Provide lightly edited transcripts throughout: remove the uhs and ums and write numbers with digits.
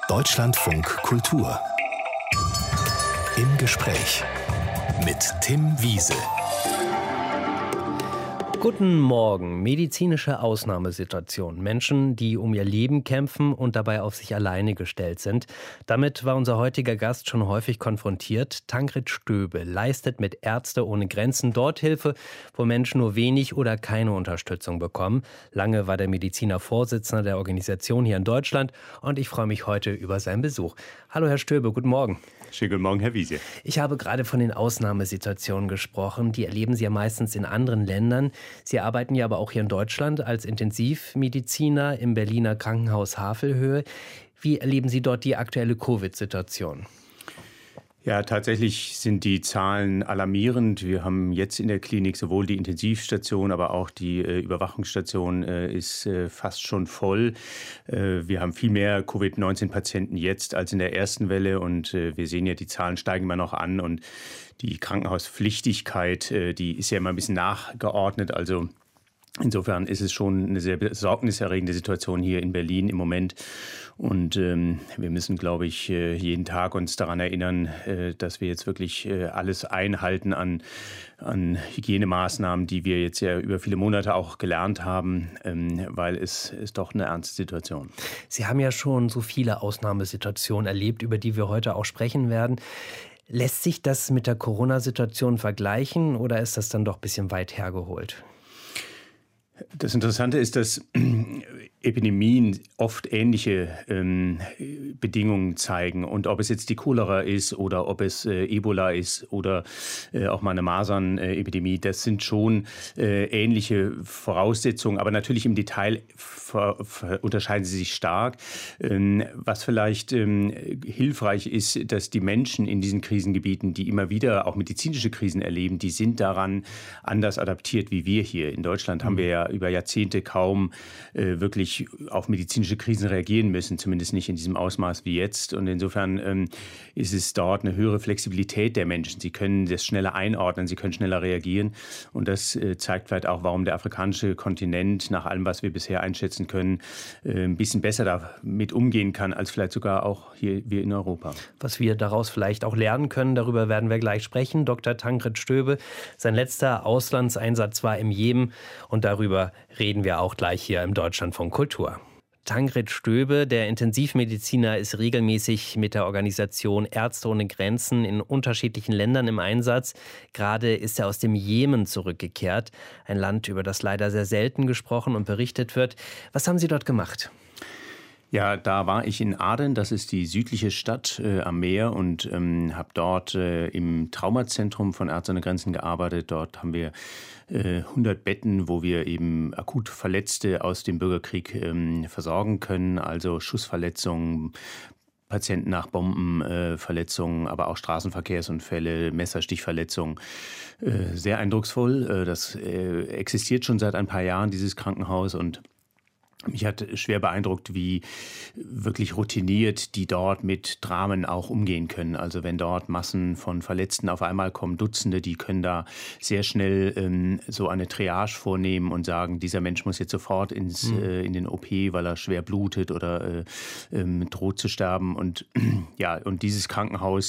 Deutschlandfunk Kultur. Im Gespräch mit Tim Wiese. Guten Morgen. Medizinische Ausnahmesituation. Menschen, die um ihr Leben kämpfen und dabei auf sich alleine gestellt sind. Damit war unser heutiger Gast schon häufig konfrontiert. Tancred Stöbe leistet mit Ärzte ohne Grenzen dort Hilfe, wo Menschen nur wenig oder keine Unterstützung bekommen. Lange war der Mediziner Vorsitzender der Organisation hier in Deutschland und ich freue mich heute über seinen Besuch. Hallo Herr Stöbe, guten Morgen. Schönen guten Morgen, Herr Wiese. Ich habe gerade von den Ausnahmesituationen gesprochen. Die erleben Sie ja meistens in anderen Ländern. Sie arbeiten ja aber auch hier in Deutschland als Intensivmediziner im Berliner Krankenhaus Havelhöhe. Wie erleben Sie dort die aktuelle Covid-Situation? Ja, tatsächlich sind die Zahlen alarmierend. Wir haben jetzt in der Klinik sowohl die Intensivstation, aber auch die Überwachungsstation ist fast schon voll. Wir haben viel mehr Covid-19-Patienten jetzt als in der ersten Welle und wir sehen ja, die Zahlen steigen immer noch an und die Krankenhauspflichtigkeit, die ist ja immer ein bisschen nachgeordnet. Also insofern ist es schon eine sehr besorgniserregende Situation hier in Berlin im Moment. Und wir müssen, glaube ich, jeden Tag uns daran erinnern, dass wir jetzt wirklich alles einhalten an Hygienemaßnahmen, die wir jetzt ja über viele Monate auch gelernt haben, weil es ist doch eine ernste Situation. Sie haben ja schon so viele Ausnahmesituationen erlebt, über die wir heute auch sprechen werden. Lässt sich das mit der Corona-Situation vergleichen oder ist das dann doch ein bisschen weit hergeholt? Das Interessante ist, dass Epidemien oft ähnliche Bedingungen zeigen. Und ob es jetzt die Cholera ist oder ob es Ebola ist oder auch mal eine Masernepidemie, das sind schon ähnliche Voraussetzungen. Aber natürlich im Detail unterscheiden sie sich stark. Was vielleicht hilfreich ist, dass die Menschen in diesen Krisengebieten, die immer wieder auch medizinische Krisen erleben, die sind daran anders adaptiert wie wir hier. In Deutschland haben wir ja über Jahrzehnte kaum wirklich auf medizinische Krisen reagieren müssen, zumindest nicht in diesem Ausmaß wie jetzt. Und insofern ist es dort eine höhere Flexibilität der Menschen. Sie können das schneller einordnen, sie können schneller reagieren. Und das zeigt vielleicht auch, warum der afrikanische Kontinent, nach allem, was wir bisher einschätzen können, ein bisschen besser damit umgehen kann, als vielleicht sogar auch hier wir in Europa. Was wir daraus vielleicht auch lernen können, darüber werden wir gleich sprechen. Dr. Tancred Stöbe, sein letzter Auslandseinsatz war im Jemen und darüber reden wir auch gleich hier im Deutschlandfunk Kultur. Tancred Stöbe, der Intensivmediziner, ist regelmäßig mit der Organisation Ärzte ohne Grenzen in unterschiedlichen Ländern im Einsatz. Gerade ist er aus dem Jemen zurückgekehrt, ein Land, über das leider sehr selten gesprochen und berichtet wird. Was haben Sie dort gemacht? Ja, da war ich in Aden, das ist die südliche Stadt am Meer und habe dort im Traumazentrum von Ärzte ohne Grenzen gearbeitet. Dort haben wir 100 Betten, wo wir eben akut Verletzte aus dem Bürgerkrieg versorgen können, also Schussverletzungen, Patienten nach Bombenverletzungen, aber auch Straßenverkehrsunfälle, Messerstichverletzungen. Sehr eindrucksvoll. Das existiert schon seit ein paar Jahren, dieses Krankenhaus, und mich hat schwer beeindruckt, wie wirklich routiniert die dort mit Dramen auch umgehen können. Also wenn dort Massen von Verletzten auf einmal kommen, Dutzende, die können da sehr schnell so eine Triage vornehmen und sagen, dieser Mensch muss jetzt sofort in den OP, weil er schwer blutet oder droht zu sterben. Und ja, und dieses Krankenhaus,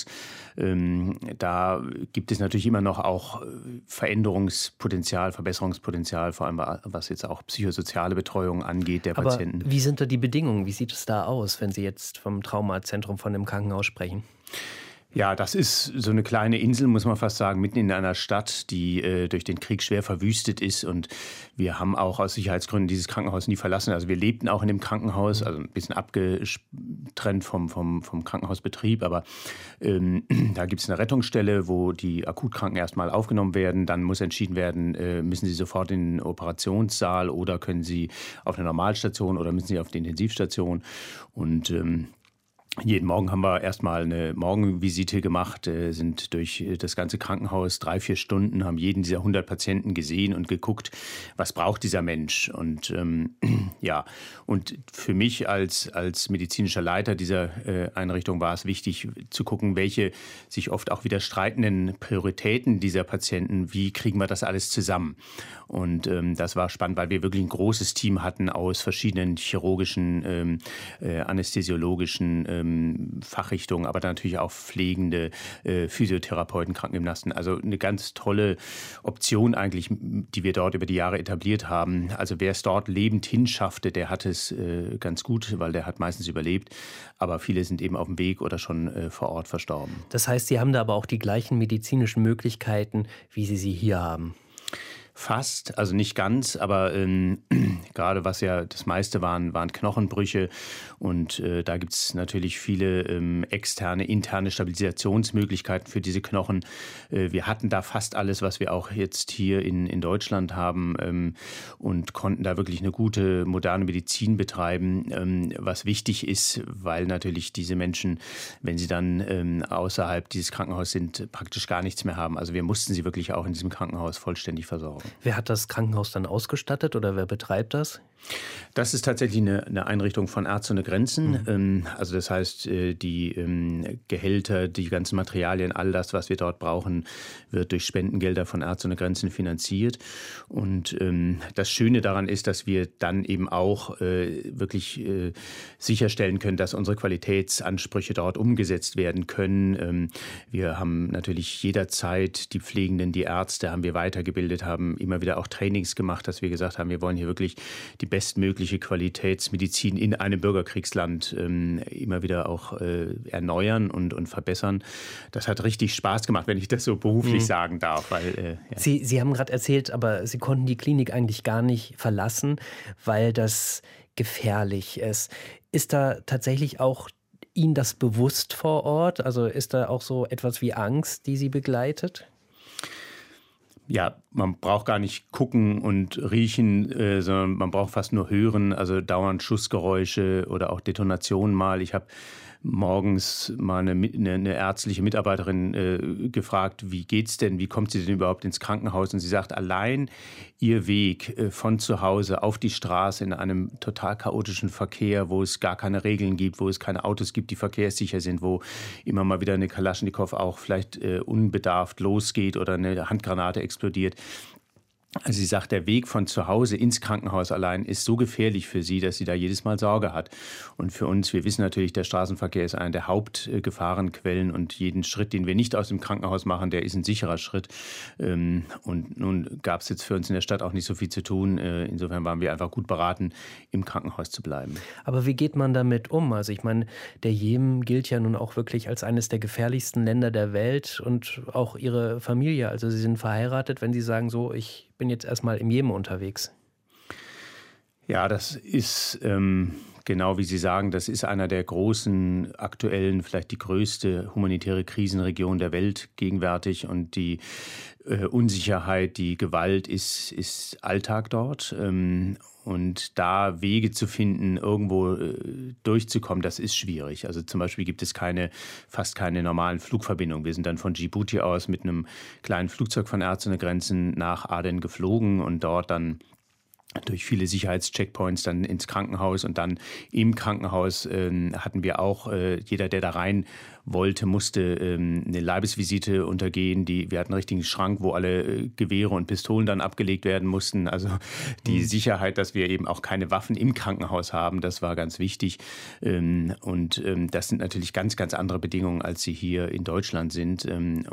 da gibt es natürlich immer noch auch Veränderungspotenzial, Verbesserungspotenzial, vor allem was jetzt auch psychosoziale Betreuung angeht der Patienten. Aber wie sind da die Bedingungen? Wie sieht es da aus, wenn Sie jetzt vom Traumazentrum, von dem Krankenhaus sprechen? Ja, das ist so eine kleine Insel, muss man fast sagen, mitten in einer Stadt, die durch den Krieg schwer verwüstet ist. Und wir haben auch aus Sicherheitsgründen dieses Krankenhaus nie verlassen. Also wir lebten auch in dem Krankenhaus, also ein bisschen abgetrennt vom Krankenhausbetrieb. Aber da gibt es eine Rettungsstelle, wo die Akutkranken erstmal aufgenommen werden. Dann muss entschieden werden, müssen sie sofort in den Operationssaal oder können sie auf eine Normalstation oder müssen sie auf die Intensivstation. Und jeden Morgen haben wir erstmal eine Morgenvisite gemacht, sind durch das ganze Krankenhaus 3-4 Stunden, haben jeden dieser 100 Patienten gesehen und geguckt, was braucht dieser Mensch. Und ja, und für mich als medizinischer Leiter dieser Einrichtung war es wichtig zu gucken, welche sich oft auch widerstreitenden Prioritäten dieser Patienten, wie kriegen wir das alles zusammen. Und das war spannend, weil wir wirklich ein großes Team hatten aus verschiedenen chirurgischen, anästhesiologischen Fachrichtungen, aber dann natürlich auch Pflegende, Physiotherapeuten, Krankengymnasten. Also eine ganz tolle Option eigentlich, die wir dort über die Jahre etabliert haben. Also wer es dort lebend hinschaffte, der hat es ganz gut, weil der hat meistens überlebt. Aber viele sind eben auf dem Weg oder schon vor Ort verstorben. Das heißt, Sie haben da aber auch die gleichen medizinischen Möglichkeiten, wie Sie sie hier haben. Fast, also nicht ganz, aber gerade was ja das meiste waren Knochenbrüche und da gibt es natürlich viele externe, interne Stabilisationsmöglichkeiten für diese Knochen. Wir hatten da fast alles, was wir auch jetzt hier in Deutschland haben und konnten da wirklich eine gute, moderne Medizin betreiben, was wichtig ist, weil natürlich diese Menschen, wenn sie dann außerhalb dieses Krankenhauses sind, praktisch gar nichts mehr haben. Also wir mussten sie wirklich auch in diesem Krankenhaus vollständig versorgen. Wer hat das Krankenhaus dann ausgestattet oder wer betreibt das? Das ist tatsächlich eine Einrichtung von Ärzte ohne Grenzen. Also das heißt, die Gehälter, die ganzen Materialien, all das, was wir dort brauchen, wird durch Spendengelder von Ärzte ohne Grenzen finanziert. Und das Schöne daran ist, dass wir dann eben auch wirklich sicherstellen können, dass unsere Qualitätsansprüche dort umgesetzt werden können. Wir haben natürlich jederzeit die Pflegenden, die Ärzte haben wir weitergebildet, haben immer wieder auch Trainings gemacht, dass wir gesagt haben, wir wollen hier wirklich die bestmögliche Qualitätsmedizin in einem Bürgerkriegsland immer wieder auch erneuern und verbessern. Das hat richtig Spaß gemacht, wenn ich das so beruflich sagen darf. Weil, ja. Sie haben gerade erzählt, aber Sie konnten die Klinik eigentlich gar nicht verlassen, weil das gefährlich ist. Ist da tatsächlich auch Ihnen das bewusst vor Ort? Also ist da auch so etwas wie Angst, die Sie begleitet? Ja, man braucht gar nicht gucken und riechen, sondern man braucht fast nur hören, also dauernd Schussgeräusche oder auch Detonationen mal. Ich habe morgens mal eine ärztliche Mitarbeiterin gefragt, wie geht's denn, wie kommt sie denn überhaupt ins Krankenhaus? Und sie sagt, allein ihr Weg von zu Hause auf die Straße in einem total chaotischen Verkehr, wo es gar keine Regeln gibt, wo es keine Autos gibt, die verkehrssicher sind, wo immer mal wieder eine Kalaschnikow auch vielleicht unbedarft losgeht oder eine Handgranate explodiert. Also sie sagt, der Weg von zu Hause ins Krankenhaus allein ist so gefährlich für sie, dass sie da jedes Mal Sorge hat. Und für uns, wir wissen natürlich, der Straßenverkehr ist eine der Hauptgefahrenquellen und jeden Schritt, den wir nicht aus dem Krankenhaus machen, der ist ein sicherer Schritt. Und nun gab es jetzt für uns in der Stadt auch nicht so viel zu tun. Insofern waren wir einfach gut beraten, im Krankenhaus zu bleiben. Aber wie geht man damit um? Also ich meine, der Jemen gilt ja nun auch wirklich als eines der gefährlichsten Länder der Welt und auch Ihre Familie. Also Sie sind verheiratet, wenn Sie sagen so, ich bin jetzt erstmal im Jemen unterwegs. Ja, das ist genau wie Sie sagen, das ist einer der großen aktuellen, vielleicht die größte humanitäre Krisenregion der Welt gegenwärtig und die Unsicherheit, die Gewalt ist Alltag dort. Und da Wege zu finden, irgendwo durchzukommen, das ist schwierig. Also zum Beispiel gibt es fast keine normalen Flugverbindungen. Wir sind dann von Djibouti aus mit einem kleinen Flugzeug von Ärzte ohne Grenzen nach Aden geflogen und dort dann durch viele Sicherheitscheckpoints dann ins Krankenhaus und dann im Krankenhaus hatten wir auch, jeder, der da rein wollte, musste eine Leibesvisite untergehen. Wir hatten einen richtigen Schrank, wo alle Gewehre und Pistolen dann abgelegt werden mussten. Also die Sicherheit, dass wir eben auch keine Waffen im Krankenhaus haben, das war ganz wichtig. Und das sind natürlich ganz, ganz andere Bedingungen, als sie hier in Deutschland sind.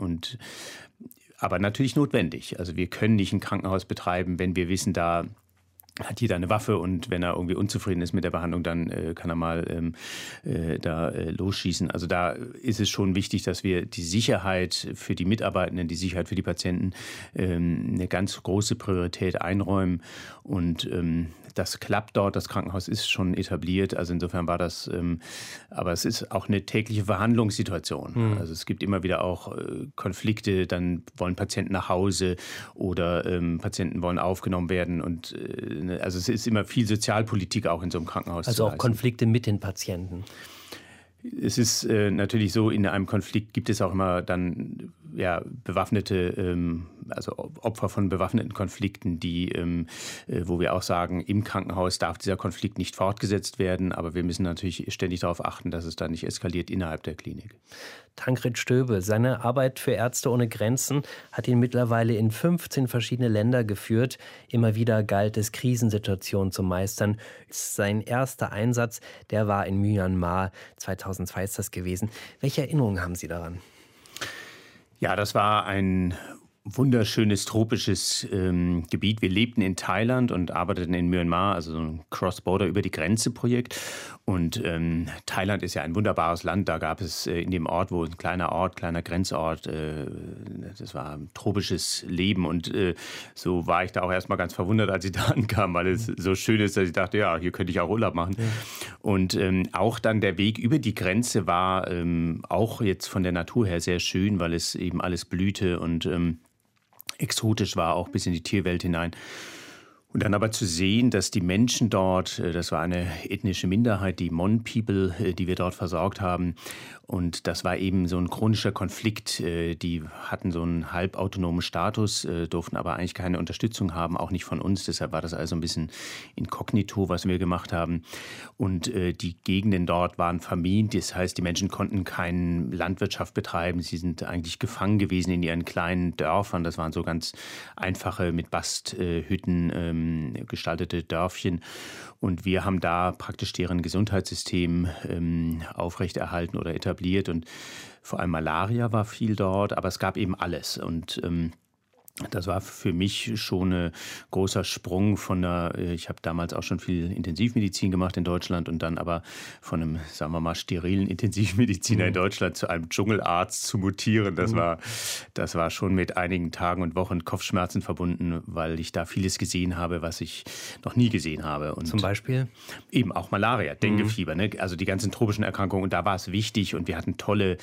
Aber natürlich notwendig. Also wir können nicht ein Krankenhaus betreiben, wenn wir wissen, da hat jeder eine Waffe und wenn er irgendwie unzufrieden ist mit der Behandlung, dann kann er mal losschießen. Also da ist es schon wichtig, dass wir die Sicherheit für die Mitarbeitenden, die Sicherheit für die Patienten eine ganz große Priorität einräumen und das klappt dort, das Krankenhaus ist schon etabliert, also insofern war das, aber es ist auch eine tägliche Verhandlungssituation. Also es gibt immer wieder auch Konflikte, dann wollen Patienten nach Hause oder Patienten wollen aufgenommen werden und also es ist immer viel Sozialpolitik auch in so einem Krankenhaus. Also auch Konflikte mit den Patienten. Es ist natürlich so, in einem Konflikt gibt es auch immer dann bewaffnete, also Opfer von bewaffneten Konflikten, wo wir auch sagen, im Krankenhaus darf dieser Konflikt nicht fortgesetzt werden, aber wir müssen natürlich ständig darauf achten, dass es da nicht eskaliert innerhalb der Klinik. Tancred Stöbe, seine Arbeit für Ärzte ohne Grenzen hat ihn mittlerweile in 15 verschiedene Länder geführt. Immer wieder galt es, Krisensituationen zu meistern. Sein erster Einsatz, der war in Myanmar 2000 2002 ist das gewesen. Welche Erinnerungen haben Sie daran? Ja, das war ein wunderschönes tropisches Gebiet. Wir lebten in Thailand und arbeiteten in Myanmar, also so ein Cross-Border über die Grenze-Projekt. Und Thailand ist ja ein wunderbares Land. Da gab es in dem Ort, wo ein kleiner Grenzort, das war ein tropisches Leben. Und so war ich da auch erstmal ganz verwundert, als ich da ankam, weil es so schön ist, dass ich dachte, ja, hier könnte ich auch Urlaub machen. Ja. Und auch dann der Weg über die Grenze war auch jetzt von der Natur her sehr schön, weil es eben alles blühte und exotisch war, auch bis in die Tierwelt hinein. Und dann aber zu sehen, dass die Menschen dort, das war eine ethnische Minderheit, die Mon People, die wir dort versorgt haben. Und das war eben so ein chronischer Konflikt. Die hatten so einen halbautonomen Status, durften aber eigentlich keine Unterstützung haben, auch nicht von uns. Deshalb war das also ein bisschen inkognito, was wir gemacht haben. Und die Gegenden dort waren vermint. Das heißt, die Menschen konnten keine Landwirtschaft betreiben. Sie sind eigentlich gefangen gewesen in ihren kleinen Dörfern. Das waren so ganz einfache, mit Basthütten gestaltete Dörfchen. Und wir haben da praktisch deren Gesundheitssystem aufrechterhalten oder etabliert. Und vor allem Malaria war viel dort, aber es gab eben alles. Und das war für mich schon ein großer Sprung ich habe damals auch schon viel Intensivmedizin gemacht in Deutschland und dann aber von einem, sagen wir mal, sterilen Intensivmediziner in Deutschland zu einem Dschungelarzt zu mutieren. Das war schon mit einigen Tagen und Wochen Kopfschmerzen verbunden, weil ich da vieles gesehen habe, was ich noch nie gesehen habe. Und zum Beispiel? Eben auch Malaria, Denguefieber, ne? Also die ganzen tropischen Erkrankungen. Und da war es wichtig und wir hatten tolle,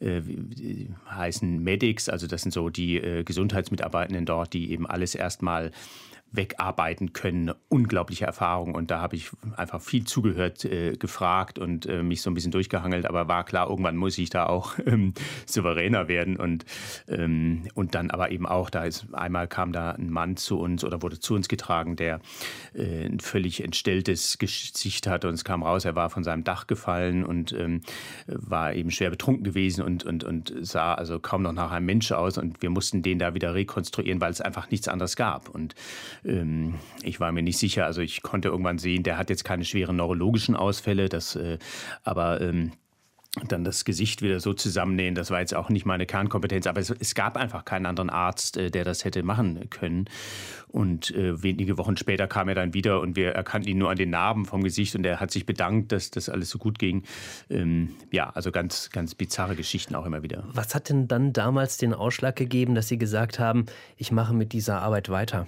heißen Medics, also das sind so die Gesundheitsmitarbeiter dort, die eben alles erstmal wegarbeiten können. Unglaubliche Erfahrung. Und da habe ich einfach viel zugehört, gefragt und mich so ein bisschen durchgehangelt. Aber war klar, irgendwann muss ich da auch souveräner werden. Und dann aber eben auch, einmal kam da ein Mann zu uns oder wurde zu uns getragen, der ein völlig entstelltes Gesicht hatte. Und es kam raus, er war von seinem Dach gefallen und war eben schwer betrunken gewesen und sah also kaum noch nach einem Mensch aus. Und wir mussten den da wieder rekonstruieren, weil es einfach nichts anderes gab. Und ich war mir nicht sicher, also ich konnte irgendwann sehen, der hat jetzt keine schweren neurologischen Ausfälle, aber dann das Gesicht wieder so zusammennähen, das war jetzt auch nicht meine Kernkompetenz, aber es gab einfach keinen anderen Arzt, der das hätte machen können. Und wenige Wochen später kam er dann wieder und wir erkannten ihn nur an den Narben vom Gesicht und er hat sich bedankt, dass das alles so gut ging. Ja, also ganz, ganz bizarre Geschichten auch immer wieder. Was hat denn dann damals den Ausschlag gegeben, dass Sie gesagt haben, ich mache mit dieser Arbeit weiter?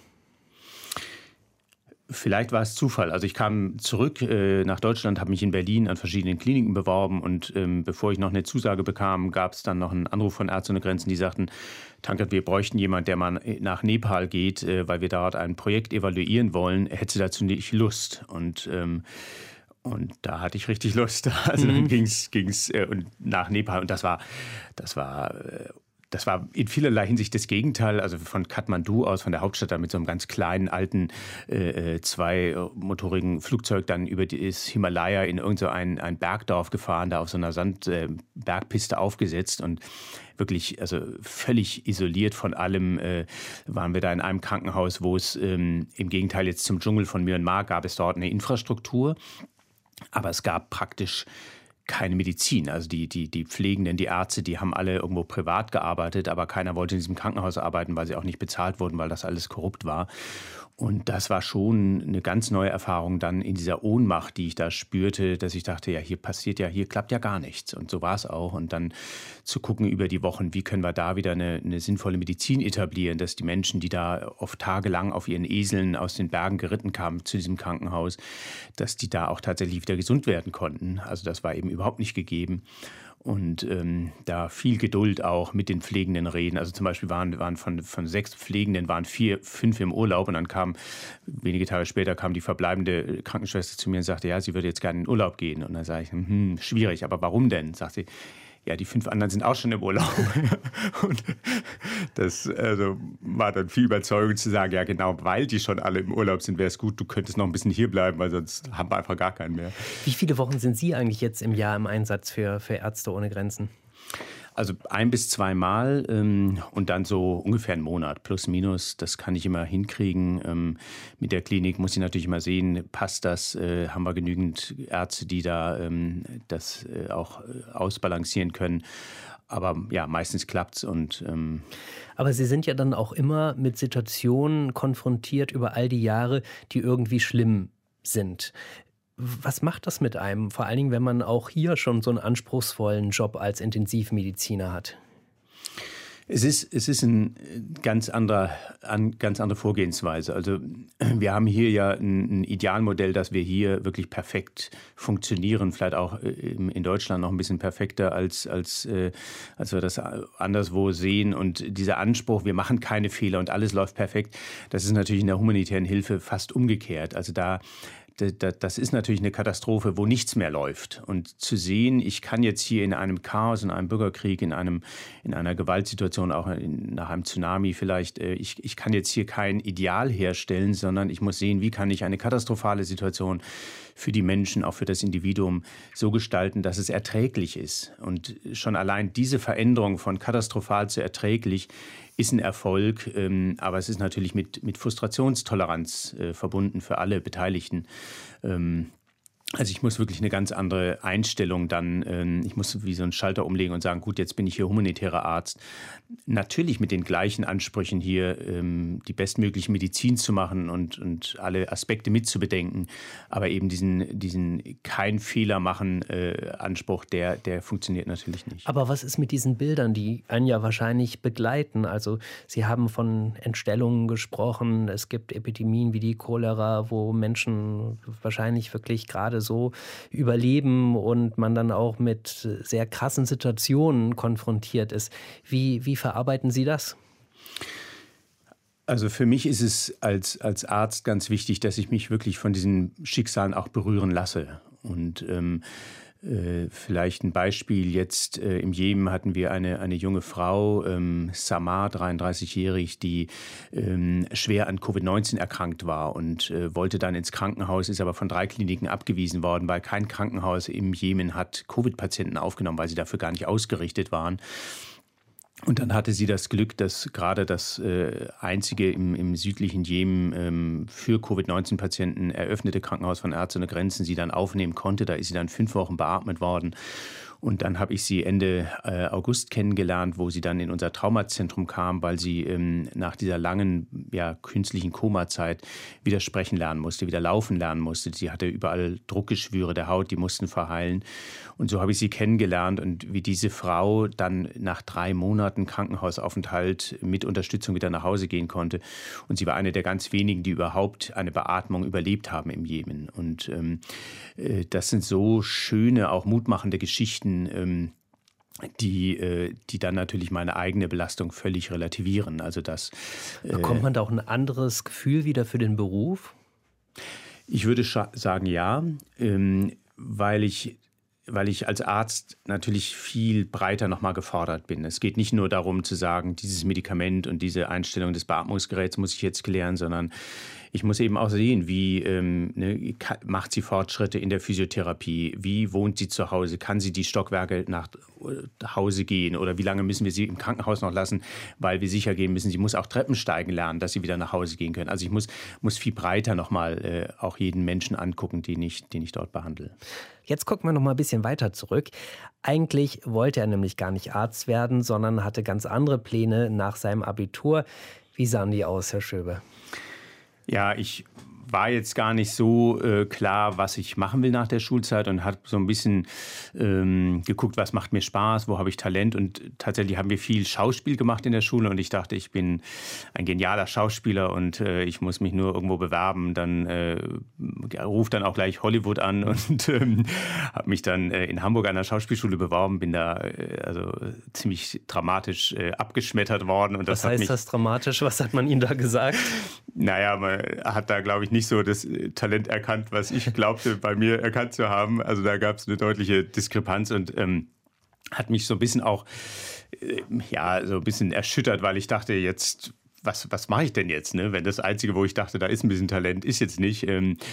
Vielleicht war es Zufall. Also ich kam zurück nach Deutschland, habe mich in Berlin an verschiedenen Kliniken beworben und bevor ich noch eine Zusage bekam, gab es dann noch einen Anruf von Ärzte ohne Grenzen, die sagten, Tankert, wir bräuchten jemanden, der mal nach Nepal geht, weil wir dort ein Projekt evaluieren wollen. Hätte sie dazu nicht Lust? Und da hatte ich richtig Lust. Also dann ging's nach Nepal und das war in vielerlei Hinsicht das Gegenteil, also von Kathmandu aus, von der Hauptstadt, dann mit so einem ganz kleinen, alten, zweimotorigen Flugzeug dann über das Himalaya in irgend so ein Bergdorf gefahren, da auf so einer Bergpiste aufgesetzt und wirklich, also völlig isoliert von allem, waren wir da in einem Krankenhaus, wo es im Gegenteil jetzt zum Dschungel von Myanmar gab es dort eine Infrastruktur, aber es gab praktisch keine Medizin. Also die Pflegenden, die Ärzte, die haben alle irgendwo privat gearbeitet, aber keiner wollte in diesem Krankenhaus arbeiten, weil sie auch nicht bezahlt wurden, weil das alles korrupt war. Und das war schon eine ganz neue Erfahrung dann in dieser Ohnmacht, die ich da spürte, dass ich dachte, ja, hier klappt ja gar nichts. Und so war es auch. Und dann zu gucken über die Wochen, wie können wir da wieder eine sinnvolle Medizin etablieren, dass die Menschen, die da oft tagelang auf ihren Eseln aus den Bergen geritten kamen zu diesem Krankenhaus, dass die da auch tatsächlich wieder gesund werden konnten. Also das war eben überhaupt nicht gegeben. Und da viel Geduld auch mit den Pflegenden reden. Also zum Beispiel waren von 6 Pflegenden, waren 5 im Urlaub. Und dann wenige Tage später kam die verbleibende Krankenschwester zu mir und sagte, ja, sie würde jetzt gerne in den Urlaub gehen. Und dann sage ich, schwierig, aber warum denn? Sagt sie, ja, die 5 anderen sind auch schon im Urlaub. Und das war dann viel Überzeugung zu sagen, ja genau, weil die schon alle im Urlaub sind, wäre es gut, du könntest noch ein bisschen hier bleiben, weil sonst haben wir einfach gar keinen mehr. Wie viele Wochen sind Sie eigentlich jetzt im Jahr im Einsatz für Ärzte ohne Grenzen? Also 1 bis 2 Mal und dann so ungefähr einen Monat, plus minus. Das kann ich immer hinkriegen. Mit der Klinik muss ich natürlich immer sehen, passt das? Haben wir genügend Ärzte, die da das auch ausbalancieren können? Aber ja, meistens klappt's Aber Sie sind ja dann auch immer mit Situationen konfrontiert über all die Jahre, die irgendwie schlimm sind. Was macht das mit einem? Vor allen Dingen, wenn man auch hier schon so einen anspruchsvollen Job als Intensivmediziner hat. Es ist eine ganz andere Vorgehensweise. Also wir haben hier ja ein Idealmodell, dass wir hier wirklich perfekt funktionieren. Vielleicht auch in Deutschland noch ein bisschen perfekter, als wir das anderswo sehen. Und dieser Anspruch, wir machen keine Fehler und alles läuft perfekt, das ist natürlich in der humanitären Hilfe fast umgekehrt. Also das ist natürlich eine Katastrophe, wo nichts mehr läuft. Und zu sehen, ich kann jetzt hier in einem Chaos, in einem Bürgerkrieg, in einer Gewaltsituation, auch nach einem Tsunami vielleicht, ich kann jetzt hier kein Ideal herstellen, sondern ich muss sehen, wie kann ich eine katastrophale Situation für die Menschen, auch für das Individuum so gestalten, dass es erträglich ist. Und schon allein diese Veränderung von katastrophal zu erträglich ist ein Erfolg, aber es ist natürlich mit Frustrationstoleranz verbunden für alle Beteiligten. Also ich muss wirklich eine ganz andere Einstellung dann, ich muss wie so einen Schalter umlegen und sagen, gut, jetzt bin ich hier humanitärer Arzt. Natürlich mit den gleichen Ansprüchen hier die bestmögliche Medizin zu machen und alle Aspekte mitzubedenken, aber eben diesen kein Fehler machen Anspruch, der funktioniert natürlich nicht. Aber was ist mit diesen Bildern, die einen ja wahrscheinlich begleiten? Also Sie haben von Entstellungen gesprochen, es gibt Epidemien wie die Cholera, wo Menschen wahrscheinlich wirklich gerade so überleben und man dann auch mit sehr krassen Situationen konfrontiert ist. Wie verarbeiten Sie das? Also für mich ist es als Arzt ganz wichtig, dass ich mich wirklich von diesen Schicksalen auch berühren lasse. Und vielleicht ein Beispiel, jetzt im Jemen hatten wir eine junge Frau, Samar, 33-jährig, die schwer an Covid-19 erkrankt war und wollte dann ins Krankenhaus, ist aber von 3 Kliniken abgewiesen worden, weil kein Krankenhaus im Jemen hat Covid-Patienten aufgenommen, weil sie dafür gar nicht ausgerichtet waren. Und dann hatte sie das Glück, dass gerade das einzige im südlichen Jemen für Covid-19-Patienten eröffnete Krankenhaus von Ärzte ohne Grenzen sie dann aufnehmen konnte. Da ist sie dann 5 Wochen beatmet worden. Und dann habe ich sie Ende August kennengelernt, wo sie dann in unser Traumazentrum kam, weil sie nach dieser langen künstlichen Komazeit wieder sprechen lernen musste, wieder laufen lernen musste. Sie hatte überall Druckgeschwüre der Haut, die mussten verheilen. Und so habe ich sie kennengelernt und wie diese Frau dann nach 3 Monaten Krankenhausaufenthalt mit Unterstützung wieder nach Hause gehen konnte. Und sie war eine der ganz wenigen, die überhaupt eine Beatmung überlebt haben im Jemen. Und das sind so schöne, auch mutmachende Geschichten, die dann natürlich meine eigene Belastung völlig relativieren. Also bekommt man da auch ein anderes Gefühl wieder für den Beruf? Ich würde sagen ja, weil ich als Arzt natürlich viel breiter nochmal gefordert bin. Es geht nicht nur darum zu sagen, dieses Medikament und diese Einstellung des Beatmungsgeräts muss ich jetzt klären, sondern ich muss eben auch sehen, wie macht sie Fortschritte in der Physiotherapie, wie wohnt sie zu Hause, kann sie die Stockwerke nach Hause gehen oder wie lange müssen wir sie im Krankenhaus noch lassen, weil wir sicher gehen müssen, sie muss auch Treppen steigen lernen, dass sie wieder nach Hause gehen können. Also ich muss viel breiter nochmal auch jeden Menschen angucken, den ich dort behandle. Jetzt gucken wir noch mal ein bisschen weiter zurück. Eigentlich wollte er nämlich gar nicht Arzt werden, sondern hatte ganz andere Pläne nach seinem Abitur. Wie sahen die aus, Herr Schöbe? Ja, ich war jetzt gar nicht so klar, was ich machen will nach der Schulzeit und habe so ein bisschen geguckt, was macht mir Spaß, wo habe ich Talent. Und tatsächlich haben wir viel Schauspiel gemacht in der Schule und ich dachte, ich bin ein genialer Schauspieler und ich muss mich nur irgendwo bewerben. Dann ruft dann auch gleich Hollywood an und habe mich dann in Hamburg an der Schauspielschule beworben, bin da ziemlich dramatisch abgeschmettert worden. Und was heißt das dramatisch? Was hat man Ihnen da gesagt? Naja, man hat da, glaube ich, nicht so das Talent erkannt, was ich glaubte, bei mir erkannt zu haben. Also da gab es eine deutliche Diskrepanz und hat mich so ein bisschen auch so ein bisschen erschüttert, weil ich dachte, jetzt, was mache ich denn jetzt, ne? Wenn das Einzige, wo ich dachte, da ist ein bisschen Talent, ist jetzt nicht.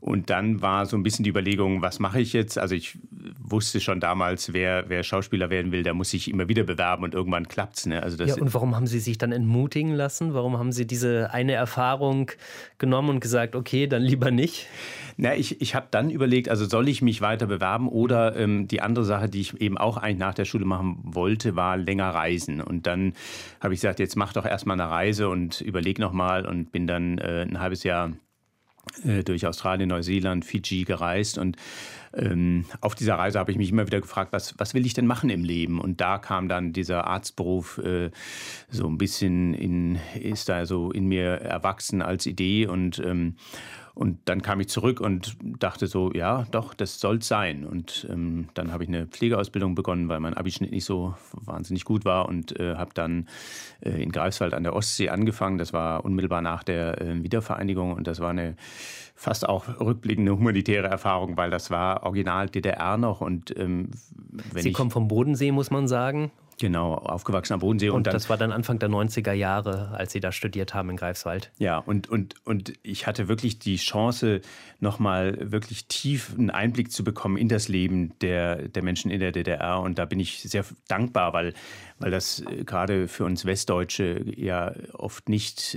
Und dann war so ein bisschen die Überlegung, was mache ich jetzt? Also ich wusste schon damals, wer Schauspieler werden will, der muss sich immer wieder bewerben und irgendwann klappt's. Ne? Also ja, und warum haben Sie sich dann entmutigen lassen? Warum haben Sie diese eine Erfahrung genommen und gesagt, okay, dann lieber nicht? Na, ich habe dann überlegt, also soll ich mich weiter bewerben oder die andere Sache, die ich eben auch eigentlich nach der Schule machen wollte, war länger reisen. Und dann habe ich gesagt, jetzt mach doch erstmal eine Reise und überleg nochmal und bin dann ein halbes Jahr durch Australien, Neuseeland, Fidschi gereist und auf dieser Reise habe ich mich immer wieder gefragt, was will ich denn machen im Leben? Und da kam dann dieser Arztberuf so ein bisschen ist da so in mir erwachsen als Idee und dann kam ich zurück und dachte so, ja, doch, das soll's sein. Und dann habe ich eine Pflegeausbildung begonnen, weil mein Abischnitt nicht so wahnsinnig gut war und habe dann in Greifswald an der Ostsee angefangen. Das war unmittelbar nach der Wiedervereinigung und das war eine fast auch rückblickende humanitäre Erfahrung, weil das war original DDR noch. Und Sie kommen vom Bodensee, muss man sagen. Genau, aufgewachsen am Bodensee. Und das war dann Anfang der 90er Jahre, als Sie da studiert haben in Greifswald. Ja, und ich hatte wirklich die Chance, nochmal wirklich tief einen Einblick zu bekommen in das Leben der Menschen in der DDR. Und da bin ich sehr dankbar, weil das gerade für uns Westdeutsche ja oft nicht...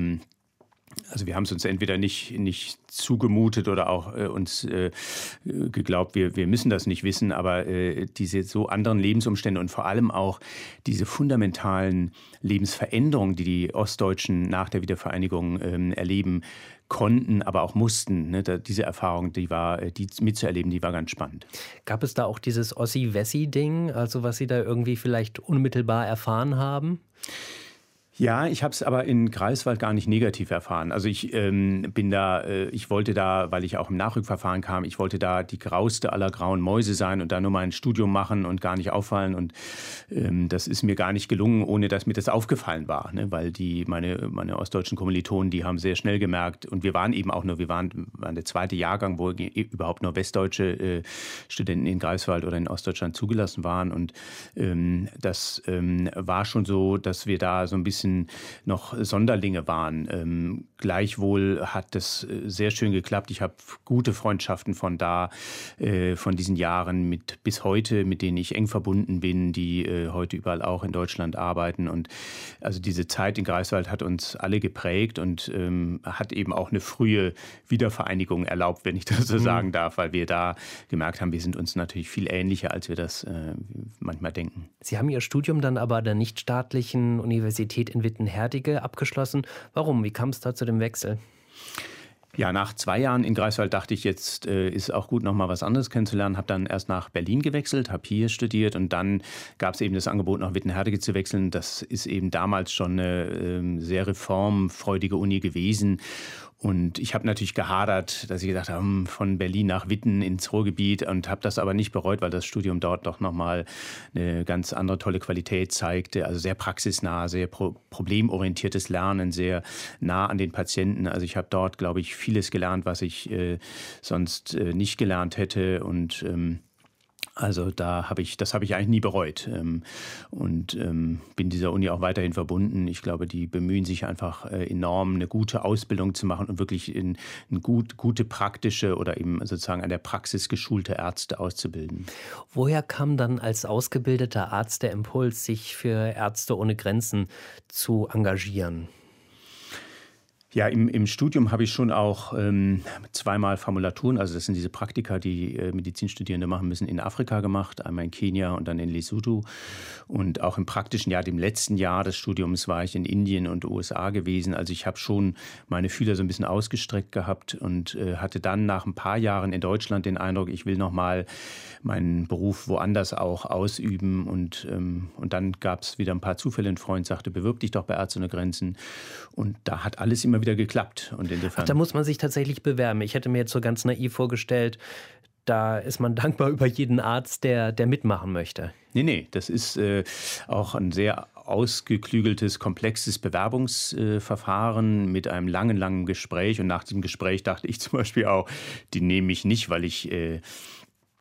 Also wir haben es uns entweder nicht zugemutet oder auch uns geglaubt, wir müssen das nicht wissen, aber diese so anderen Lebensumstände und vor allem auch diese fundamentalen Lebensveränderungen, die die Ostdeutschen nach der Wiedervereinigung erleben konnten, aber auch mussten. Ne? Diese Erfahrung, die mitzuerleben, die war ganz spannend. Gab es da auch dieses Ossi-Wessi-Ding, also was Sie da irgendwie vielleicht unmittelbar erfahren haben? Ja, ich habe es aber in Greifswald gar nicht negativ erfahren. Also ich wollte da, weil ich auch im Nachrückverfahren kam, ich wollte da die grauste aller grauen Mäuse sein und da nur mein Studium machen und gar nicht auffallen. Und das ist mir gar nicht gelungen, ohne dass mir das aufgefallen war. Ne? Weil meine ostdeutschen Kommilitonen, die haben sehr schnell gemerkt, und wir waren der zweite Jahrgang, wo überhaupt nur westdeutsche Studenten in Greifswald oder in Ostdeutschland zugelassen waren. Und das war schon so, dass wir da so ein bisschen noch Sonderlinge waren. Gleichwohl hat das sehr schön geklappt. Ich habe gute Freundschaften von diesen Jahren bis heute, mit denen ich eng verbunden bin, die heute überall auch in Deutschland arbeiten. Und also diese Zeit in Greifswald hat uns alle geprägt und hat eben auch eine frühe Wiedervereinigung erlaubt, wenn ich das so sagen darf, weil wir da gemerkt haben, wir sind uns natürlich viel ähnlicher, als wir das manchmal denken. Sie haben Ihr Studium dann aber an der nichtstaatlichen Universität in Wittenherdecke abgeschlossen. Warum? Wie kam es da zu dem Wechsel? Ja, nach 2 Jahren in Greifswald dachte ich, jetzt ist auch gut, noch mal was anderes kennenzulernen. Habe dann erst nach Berlin gewechselt, habe hier studiert und dann gab es eben das Angebot, nach Wittenherdecke zu wechseln. Das ist eben damals schon eine sehr reformfreudige Uni gewesen. Und ich habe natürlich gehadert, dass ich gedacht habe, von Berlin nach Witten ins Ruhrgebiet, und habe das aber nicht bereut, weil das Studium dort doch nochmal eine ganz andere tolle Qualität zeigte. Also sehr praxisnah, sehr problemorientiertes Lernen, sehr nah an den Patienten. Also ich habe dort, glaube ich, vieles gelernt, was ich sonst nicht gelernt hätte, und also das habe ich eigentlich nie bereut und bin dieser Uni auch weiterhin verbunden. Ich glaube, die bemühen sich einfach enorm, eine gute Ausbildung zu machen und wirklich in gute praktische oder eben sozusagen an der Praxis geschulte Ärzte auszubilden. Woher kam dann als ausgebildeter Arzt der Impuls, sich für Ärzte ohne Grenzen zu engagieren? Ja, im Studium habe ich schon auch 2-mal Formulaturen, also das sind diese Praktika, die Medizinstudierende machen müssen, in Afrika gemacht, einmal in Kenia und dann in Lesotho. Und auch im praktischen Jahr, dem letzten Jahr des Studiums, war ich in Indien und USA gewesen. Also ich habe schon meine Fühler so ein bisschen ausgestreckt gehabt und hatte dann nach ein paar Jahren in Deutschland den Eindruck, ich will nochmal meinen Beruf woanders auch ausüben. Und dann gab es wieder ein paar Zufälle. Ein Freund sagte, bewirb dich doch bei Ärzte ohne Grenzen. Und da hat alles immer wieder geklappt. Und insofern. Ach, da muss man sich tatsächlich bewerben. Ich hätte mir jetzt so ganz naiv vorgestellt, da ist man dankbar über jeden Arzt, der mitmachen möchte. Nee, das ist auch ein sehr ausgeklügeltes, komplexes Bewerbungsverfahren mit einem langen Gespräch. Und nach diesem Gespräch dachte ich zum Beispiel auch, die nehmen mich nicht, weil ich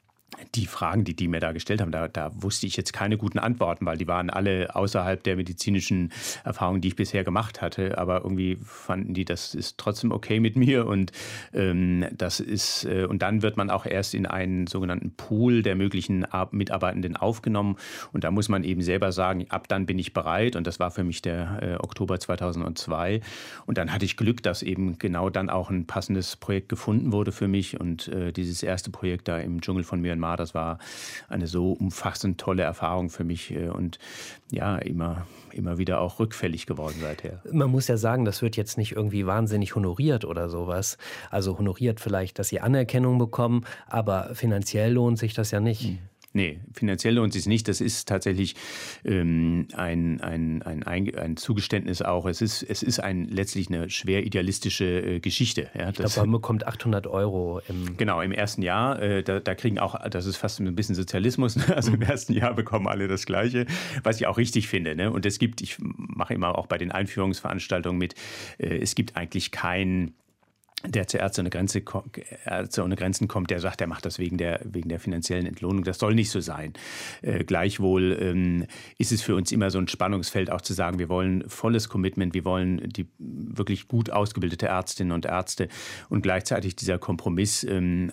Die Fragen, die mir da gestellt haben, da wusste ich jetzt keine guten Antworten, weil die waren alle außerhalb der medizinischen Erfahrungen, die ich bisher gemacht hatte. Aber irgendwie fanden die, das ist trotzdem okay mit mir. Und und dann wird man auch erst in einen sogenannten Pool der möglichen Mitarbeitenden aufgenommen. Und da muss man eben selber sagen, ab dann bin ich bereit. Und das war für mich der Oktober 2002. Und dann hatte ich Glück, dass eben genau dann auch ein passendes Projekt gefunden wurde für mich. Und dieses erste Projekt da im Dschungel von Myanmar, das war eine so umfassend tolle Erfahrung für mich und ja, immer wieder auch rückfällig geworden seither. Man muss ja sagen, das wird jetzt nicht irgendwie wahnsinnig honoriert oder sowas. Also honoriert vielleicht, dass Sie Anerkennung bekommen, aber finanziell lohnt sich das ja nicht. Nee, finanziell lohnt es sich nicht. Das ist tatsächlich ein Zugeständnis auch. Es ist letztlich eine schwer idealistische Geschichte. Ja, ich glaube, man bekommt 800 € Genau, im ersten Jahr. Da kriegen auch, das ist fast ein bisschen Sozialismus. Also im ersten Jahr bekommen alle das Gleiche, was ich auch richtig finde. Ne? Und ich mache immer auch bei den Einführungsveranstaltungen mit, es gibt eigentlich keinen, der zu Ärzte ohne Grenzen kommt, der sagt, der macht das wegen der finanziellen Entlohnung. Das soll nicht so sein. Gleichwohl ist es für uns immer so ein Spannungsfeld, auch zu sagen, wir wollen volles Commitment, wir wollen die wirklich gut ausgebildete Ärztinnen und Ärzte und gleichzeitig dieser Kompromiss.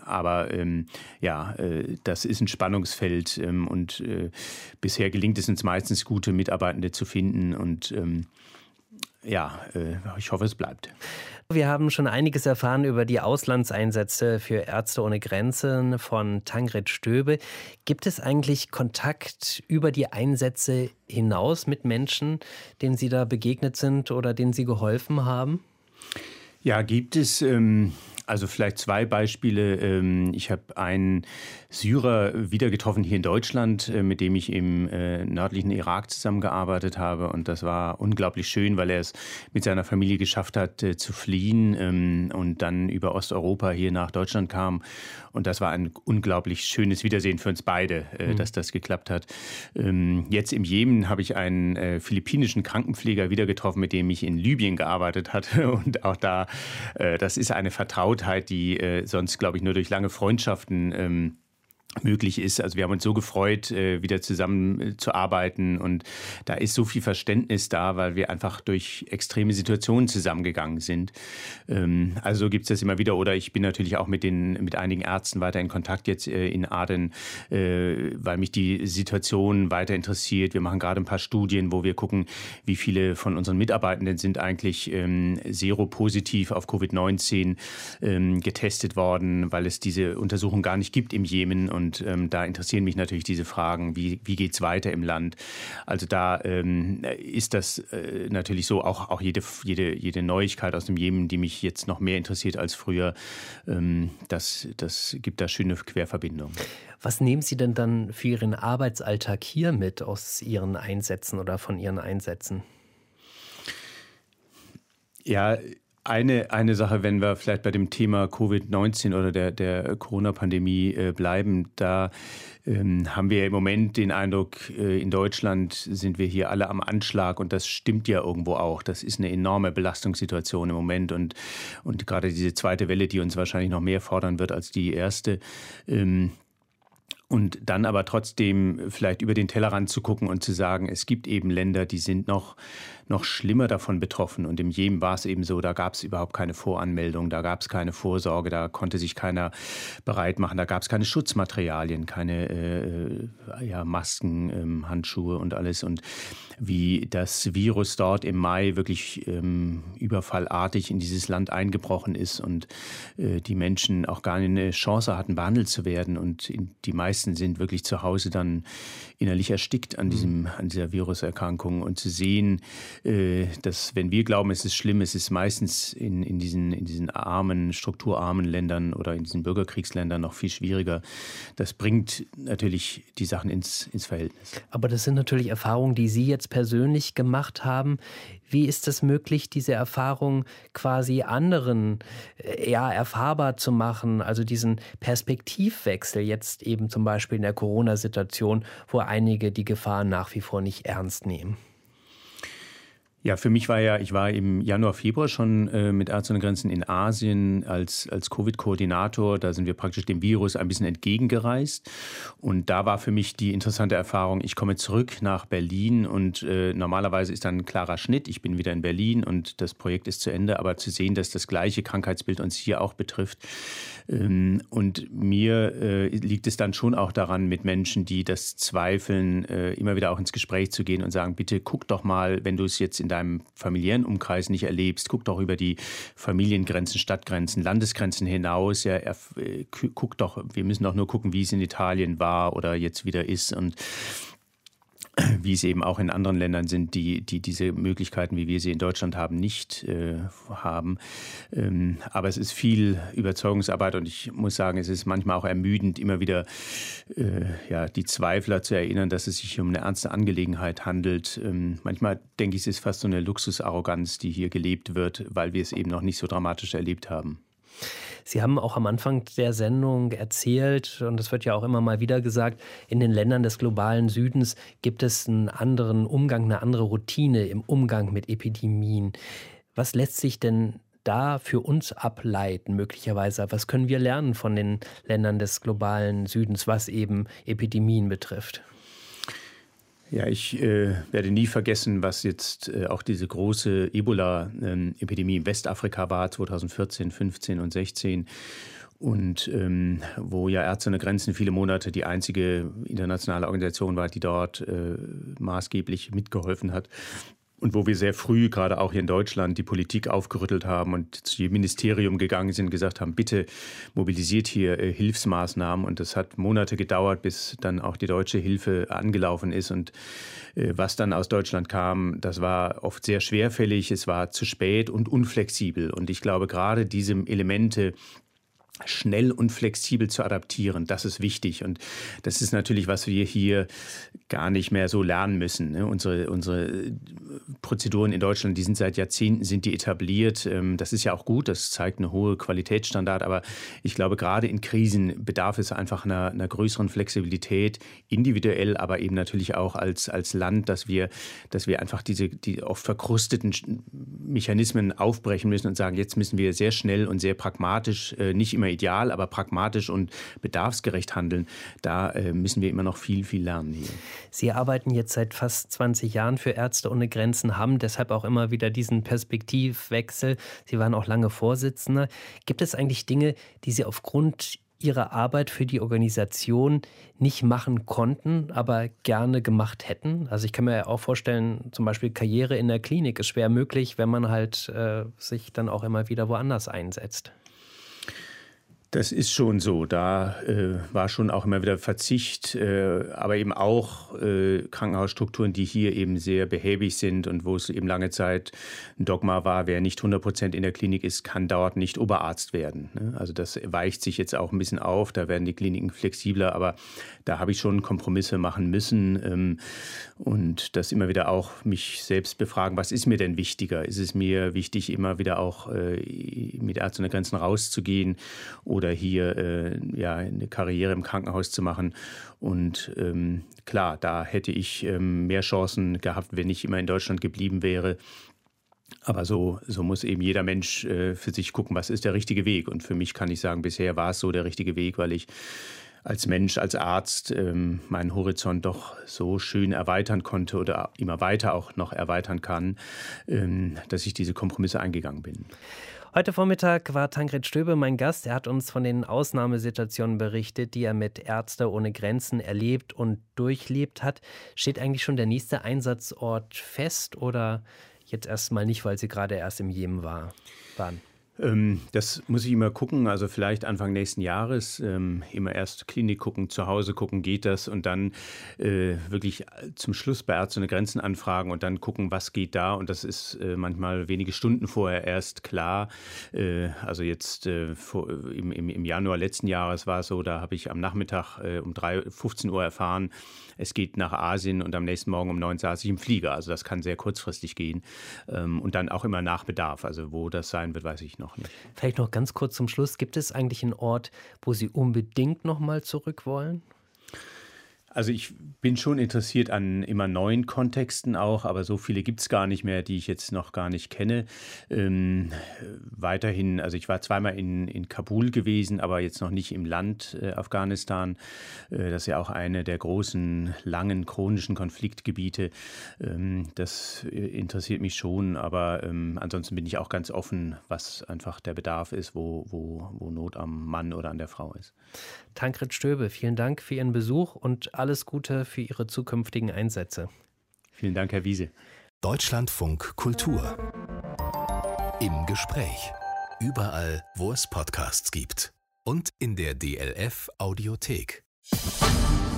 Das ist ein Spannungsfeld und bisher gelingt es uns meistens, gute Mitarbeitende zu finden und ich hoffe, es bleibt. Wir haben schon einiges erfahren über die Auslandseinsätze für Ärzte ohne Grenzen von Tangred Stöbe. Gibt es eigentlich Kontakt über die Einsätze hinaus mit Menschen, denen Sie da begegnet sind oder denen Sie geholfen haben? Ja, gibt es. Also vielleicht zwei Beispiele. Ich habe einen Syrer wieder getroffen hier in Deutschland, mit dem ich im nördlichen Irak zusammengearbeitet habe. Und das war unglaublich schön, weil er es mit seiner Familie geschafft hat, zu fliehen und dann über Osteuropa hier nach Deutschland kam. Und das war ein unglaublich schönes Wiedersehen für uns beide, dass das geklappt hat. Jetzt im Jemen habe ich einen philippinischen Krankenpfleger wieder getroffen, mit dem ich in Libyen gearbeitet hatte. Und auch da, das ist eine Vertrautheit, die sonst, glaube ich, nur durch lange Freundschaften möglich ist. Also wir haben uns so gefreut, wieder zusammen zu arbeiten und da ist so viel Verständnis da, weil wir einfach durch extreme Situationen zusammengegangen sind. Also gibt es das immer wieder oder ich bin natürlich auch mit einigen Ärzten weiter in Kontakt jetzt in Aden, weil mich die Situation weiter interessiert. Wir machen gerade ein paar Studien, wo wir gucken, wie viele von unseren Mitarbeitenden sind eigentlich seropositiv auf Covid-19 getestet worden, weil es diese Untersuchung gar nicht gibt im Jemen. Und da interessieren mich natürlich diese Fragen, wie geht es weiter im Land? Also da ist das natürlich so, auch jede Neuigkeit aus dem Jemen, die mich jetzt noch mehr interessiert als früher, das gibt da schöne Querverbindungen. Was nehmen Sie denn dann für Ihren Arbeitsalltag hier mit aus Ihren Einsätzen oder von Ihren Einsätzen? Ja, Eine Sache, wenn wir vielleicht bei dem Thema Covid-19 oder der Corona-Pandemie bleiben, da haben wir im Moment den Eindruck, in Deutschland sind wir hier alle am Anschlag und das stimmt ja irgendwo auch. Das ist eine enorme Belastungssituation im Moment und gerade diese zweite Welle, die uns wahrscheinlich noch mehr fordern wird als die erste. Und dann aber trotzdem vielleicht über den Tellerrand zu gucken und zu sagen, es gibt eben Länder, die sind noch schlimmer davon betroffen. Und im Jemen war es eben so, da gab es überhaupt keine Voranmeldung, da gab es keine Vorsorge, da konnte sich keiner bereit machen, da gab es keine Schutzmaterialien, keine Masken, Handschuhe und alles. Und wie das Virus dort im Mai wirklich überfallartig in dieses Land eingebrochen ist und die Menschen auch gar nicht eine Chance hatten, behandelt zu werden. Und die meisten sind wirklich zu Hause dann innerlich erstickt an dieser Viruserkrankung. Und zu sehen, dass, wenn wir glauben, es ist schlimm, es ist meistens in diesen armen, strukturarmen Ländern oder in diesen Bürgerkriegsländern noch viel schwieriger. Das bringt natürlich die Sachen ins Verhältnis. Aber das sind natürlich Erfahrungen, die Sie jetzt persönlich gemacht haben. Wie ist es möglich, diese Erfahrung quasi anderen erfahrbar zu machen? Also diesen Perspektivwechsel jetzt eben zum Beispiel in der Corona-Situation, wo einige die Gefahr nach wie vor nicht ernst nehmen. Ja, für mich ich war im Januar, Februar schon mit Ärzte ohne Grenzen in Asien als Covid-Koordinator. Da sind wir praktisch dem Virus ein bisschen entgegengereist. Und da war für mich die interessante Erfahrung, ich komme zurück nach Berlin und normalerweise ist dann ein klarer Schnitt. Ich bin wieder in Berlin und das Projekt ist zu Ende. Aber zu sehen, dass das gleiche Krankheitsbild uns hier auch betrifft. Und mir liegt es dann schon auch daran, mit Menschen, die das zweifeln, immer wieder auch ins Gespräch zu gehen und sagen, bitte guck doch mal, wenn du es jetzt in deinem familiären Umkreis nicht erlebst, guck doch über die Familiengrenzen, Stadtgrenzen, Landesgrenzen hinaus. Ja, guck doch, wir müssen doch nur gucken, wie es in Italien war oder jetzt wieder ist und wie es eben auch in anderen Ländern sind, die diese Möglichkeiten, wie wir sie in Deutschland haben, nicht haben. Aber es ist viel Überzeugungsarbeit und ich muss sagen, es ist manchmal auch ermüdend, immer wieder die Zweifler zu erinnern, dass es sich um eine ernste Angelegenheit handelt. Manchmal denke ich, es ist fast so eine Luxusarroganz, die hier gelebt wird, weil wir es eben noch nicht so dramatisch erlebt haben. Sie haben auch am Anfang der Sendung erzählt, und das wird ja auch immer mal wieder gesagt, in den Ländern des globalen Südens gibt es einen anderen Umgang, eine andere Routine im Umgang mit Epidemien. Was lässt sich denn da für uns ableiten möglicherweise? Was können wir lernen von den Ländern des globalen Südens, was eben Epidemien betrifft? Ja, ich werde nie vergessen, was jetzt auch diese große Ebola-Epidemie in Westafrika war, 2014, 15 und 16. Und wo ja Ärzte ohne Grenzen viele Monate die einzige internationale Organisation war, die dort maßgeblich mitgeholfen hat. Und wo wir sehr früh, gerade auch hier in Deutschland, die Politik aufgerüttelt haben und zu dem Ministerium gegangen sind und gesagt haben, bitte mobilisiert hier Hilfsmaßnahmen. Und das hat Monate gedauert, bis dann auch die deutsche Hilfe angelaufen ist. Und was dann aus Deutschland kam, das war oft sehr schwerfällig, es war zu spät und unflexibel. Und ich glaube, gerade diese Elemente, schnell und flexibel zu adaptieren, das ist wichtig. Und das ist natürlich, was wir hier gar nicht mehr so lernen müssen. Ne? Unsere Prozeduren in Deutschland, die sind seit Jahrzehnten etabliert. Das ist ja auch gut, das zeigt eine hohe Qualitätsstandard. Aber ich glaube, gerade in Krisen bedarf es einfach einer größeren Flexibilität, individuell, aber eben natürlich auch als Land, dass wir einfach die oft verkrusteten Mechanismen aufbrechen müssen und sagen, jetzt müssen wir sehr schnell und sehr pragmatisch, nicht immer ideal, aber pragmatisch und bedarfsgerecht handeln. Da müssen wir immer noch viel, viel lernen hier. Sie arbeiten jetzt seit fast 20 Jahren für Ärzte ohne Grenzen, haben deshalb auch immer wieder diesen Perspektivwechsel. Sie waren auch lange Vorsitzender. Gibt es eigentlich Dinge, die Sie aufgrund Ihrer Arbeit für die Organisation nicht machen konnten, aber gerne gemacht hätten? Also ich kann mir auch vorstellen, zum Beispiel Karriere in der Klinik ist schwer möglich, wenn man halt sich dann auch immer wieder woanders einsetzt. Das ist schon so. Da war schon auch immer wieder Verzicht, aber eben auch Krankenhausstrukturen, die hier eben sehr behäbig sind und wo es eben lange Zeit ein Dogma war, wer nicht 100% in der Klinik ist, kann dort nicht Oberarzt werden. Ne? Also das weicht sich jetzt auch ein bisschen auf. Da werden die Kliniken flexibler, aber da habe ich schon Kompromisse machen müssen und das immer wieder auch mich selbst befragen, was ist mir denn wichtiger? Ist es mir wichtig, immer wieder auch mit Ärzte ohne Grenzen rauszugehen oder hier eine Karriere im Krankenhaus zu machen? Und klar, da hätte ich mehr Chancen gehabt, wenn ich immer in Deutschland geblieben wäre. Aber so muss eben jeder Mensch für sich gucken, was ist der richtige Weg. Und für mich kann ich sagen, bisher war es so der richtige Weg, weil ich als Mensch, als Arzt meinen Horizont doch so schön erweitern konnte oder immer weiter auch noch erweitern kann, dass ich diese Kompromisse eingegangen bin. Heute Vormittag war Tancred Stöbe mein Gast. Er hat uns von den Ausnahmesituationen berichtet, die er mit Ärzte ohne Grenzen erlebt und durchlebt hat. Steht eigentlich schon der nächste Einsatzort fest oder jetzt erstmal nicht, weil Sie gerade erst im Jemen waren? Das muss ich immer gucken, also vielleicht Anfang nächsten Jahres, immer erst Klinik gucken, zu Hause gucken, geht das und dann wirklich zum Schluss bei Ärzte ohne Grenzen anfragen und dann gucken, was geht da und das ist manchmal wenige Stunden vorher erst klar. Also jetzt im Januar letzten Jahres war es so, da habe ich am Nachmittag um 15 Uhr erfahren, es geht nach Asien und am nächsten Morgen um 9 saß ich im Flieger, also das kann sehr kurzfristig gehen und dann auch immer nach Bedarf, also wo das sein wird, weiß ich noch nicht. Vielleicht noch ganz kurz zum Schluss. Gibt es eigentlich einen Ort, wo Sie unbedingt noch mal zurück wollen? Also ich bin schon interessiert an immer neuen Kontexten auch, aber so viele gibt es gar nicht mehr, die ich jetzt noch gar nicht kenne. Weiterhin, also ich war zweimal in Kabul gewesen, aber jetzt noch nicht im Land Afghanistan. Das ist ja auch eine der großen, langen, chronischen Konfliktgebiete. Das interessiert mich schon, aber ansonsten bin ich auch ganz offen, was einfach der Bedarf ist, wo Not am Mann oder an der Frau ist. Tancred Stöbe, vielen Dank für Ihren Besuch und alles Gute für Ihre zukünftigen Einsätze. Vielen Dank, Herr Wiese. Deutschlandfunk Kultur. Im Gespräch. Überall, wo es Podcasts gibt. Und in der DLF Audiothek.